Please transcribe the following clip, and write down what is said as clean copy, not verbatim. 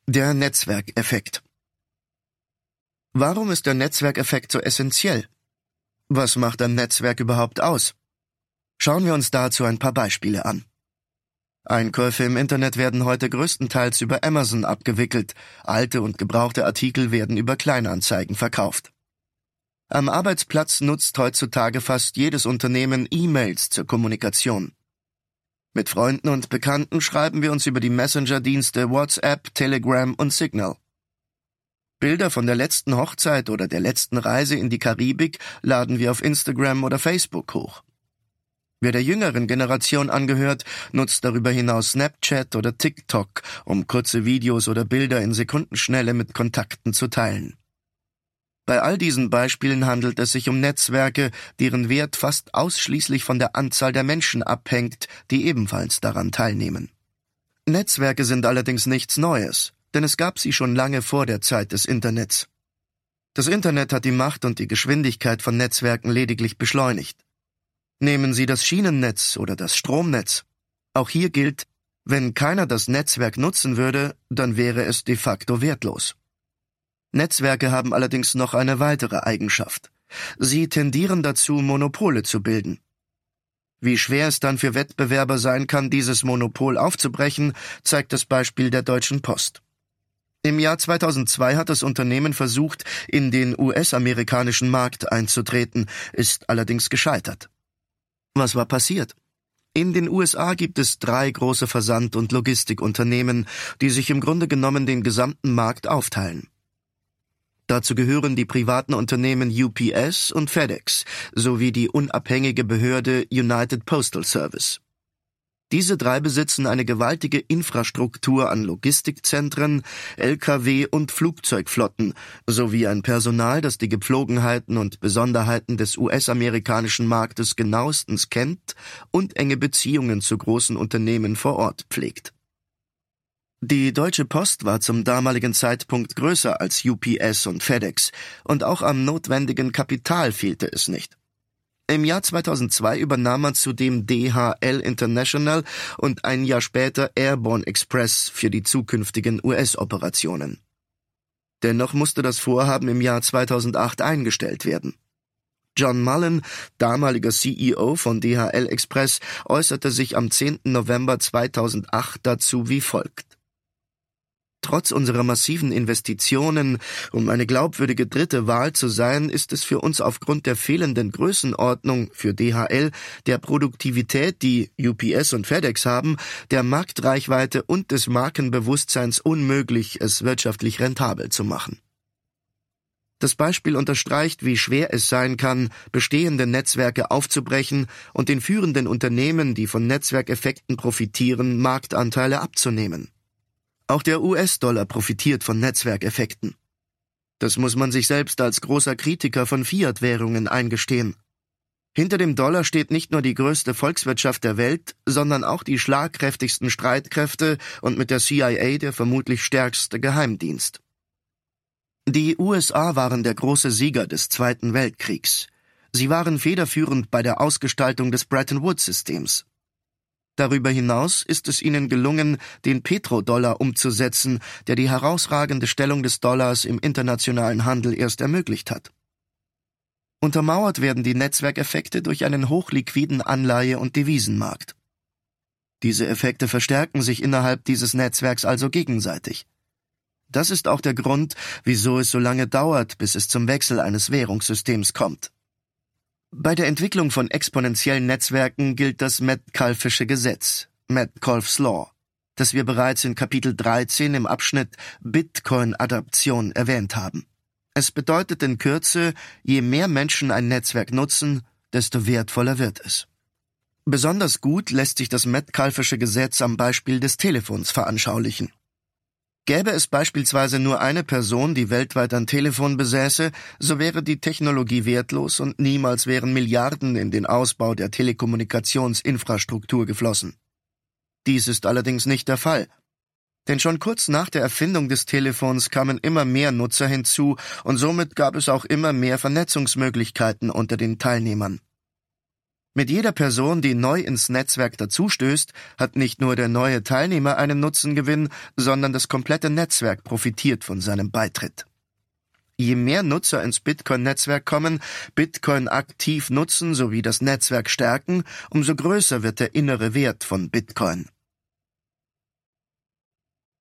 Der Netzwerkeffekt. Warum ist der Netzwerkeffekt so essentiell? Was macht ein Netzwerk überhaupt aus? Schauen wir uns dazu ein paar Beispiele an. Einkäufe im Internet werden heute größtenteils über Amazon abgewickelt, alte und gebrauchte Artikel werden über Kleinanzeigen verkauft. Am Arbeitsplatz nutzt heutzutage fast jedes Unternehmen E-Mails zur Kommunikation. Mit Freunden und Bekannten schreiben wir uns über die Messenger-Dienste WhatsApp, Telegram und Signal. Bilder von der letzten Hochzeit oder der letzten Reise in die Karibik laden wir auf Instagram oder Facebook hoch. Wer der jüngeren Generation angehört, nutzt darüber hinaus Snapchat oder TikTok, um kurze Videos oder Bilder in Sekundenschnelle mit Kontakten zu teilen. Bei all diesen Beispielen handelt es sich um Netzwerke, deren Wert fast ausschließlich von der Anzahl der Menschen abhängt, die ebenfalls daran teilnehmen. Netzwerke sind allerdings nichts Neues, denn es gab sie schon lange vor der Zeit des Internets. Das Internet hat die Macht und die Geschwindigkeit von Netzwerken lediglich beschleunigt. Nehmen Sie das Schienennetz oder das Stromnetz. Auch hier gilt, wenn keiner das Netzwerk nutzen würde, dann wäre es de facto wertlos. Netzwerke haben allerdings noch eine weitere Eigenschaft. Sie tendieren dazu, Monopole zu bilden. Wie schwer es dann für Wettbewerber sein kann, dieses Monopol aufzubrechen, zeigt das Beispiel der Deutschen Post. Im Jahr 2002 hat das Unternehmen versucht, in den US-amerikanischen Markt einzutreten, ist allerdings gescheitert. Was war passiert? In den USA gibt es 3 große Versand- und Logistikunternehmen, die sich im Grunde genommen den gesamten Markt aufteilen. Dazu gehören die privaten Unternehmen UPS und FedEx sowie die unabhängige Behörde United Postal Service. Diese 3 besitzen eine gewaltige Infrastruktur an Logistikzentren, Lkw- und Flugzeugflotten sowie ein Personal, das die Gepflogenheiten und Besonderheiten des US-amerikanischen Marktes genauestens kennt und enge Beziehungen zu großen Unternehmen vor Ort pflegt. Die Deutsche Post war zum damaligen Zeitpunkt größer als UPS und FedEx, und auch am notwendigen Kapital fehlte es nicht. Im Jahr 2002 übernahm man zudem DHL International und ein Jahr später Airborne Express für die zukünftigen US-Operationen. Dennoch musste das Vorhaben im Jahr 2008 eingestellt werden. John Mullen, damaliger CEO von DHL Express, äußerte sich am 10. November 2008 dazu wie folgt: Trotz unserer massiven Investitionen, um eine glaubwürdige dritte Wahl zu sein, ist es für uns aufgrund der fehlenden Größenordnung für DHL, der Produktivität, die UPS und FedEx haben, der Marktreichweite und des Markenbewusstseins unmöglich, es wirtschaftlich rentabel zu machen. Das Beispiel unterstreicht, wie schwer es sein kann, bestehende Netzwerke aufzubrechen und den führenden Unternehmen, die von Netzwerkeffekten profitieren, Marktanteile abzunehmen. Auch der US-Dollar profitiert von Netzwerkeffekten. Das muss man sich selbst als großer Kritiker von Fiat-Währungen eingestehen. Hinter dem Dollar steht nicht nur die größte Volkswirtschaft der Welt, sondern auch die schlagkräftigsten Streitkräfte und mit der CIA der vermutlich stärkste Geheimdienst. Die USA waren der große Sieger des Zweiten Weltkriegs. Sie waren federführend bei der Ausgestaltung des Bretton-Woods-Systems. Darüber hinaus ist es ihnen gelungen, den Petrodollar umzusetzen, der die herausragende Stellung des Dollars im internationalen Handel erst ermöglicht hat. Untermauert werden die Netzwerkeffekte durch einen hochliquiden Anleihe- und Devisenmarkt. Diese Effekte verstärken sich innerhalb dieses Netzwerks also gegenseitig. Das ist auch der Grund, wieso es so lange dauert, bis es zum Wechsel eines Währungssystems kommt. Bei der Entwicklung von exponentiellen Netzwerken gilt das Metcalfe'sche Gesetz, Metcalfe's Law, das wir bereits in Kapitel 13 im Abschnitt Bitcoin-Adaption erwähnt haben. Es bedeutet in Kürze, je mehr Menschen ein Netzwerk nutzen, desto wertvoller wird es. Besonders gut lässt sich das Metcalfe'sche Gesetz am Beispiel des Telefons veranschaulichen. Gäbe es beispielsweise nur eine Person, die weltweit ein Telefon besäße, so wäre die Technologie wertlos und niemals wären Milliarden in den Ausbau der Telekommunikationsinfrastruktur geflossen. Dies ist allerdings nicht der Fall. Denn schon kurz nach der Erfindung des Telefons kamen immer mehr Nutzer hinzu und somit gab es auch immer mehr Vernetzungsmöglichkeiten unter den Teilnehmern. Mit jeder Person, die neu ins Netzwerk dazustößt, hat nicht nur der neue Teilnehmer einen Nutzengewinn, sondern das komplette Netzwerk profitiert von seinem Beitritt. Je mehr Nutzer ins Bitcoin-Netzwerk kommen, Bitcoin aktiv nutzen sowie das Netzwerk stärken, umso größer wird der innere Wert von Bitcoin.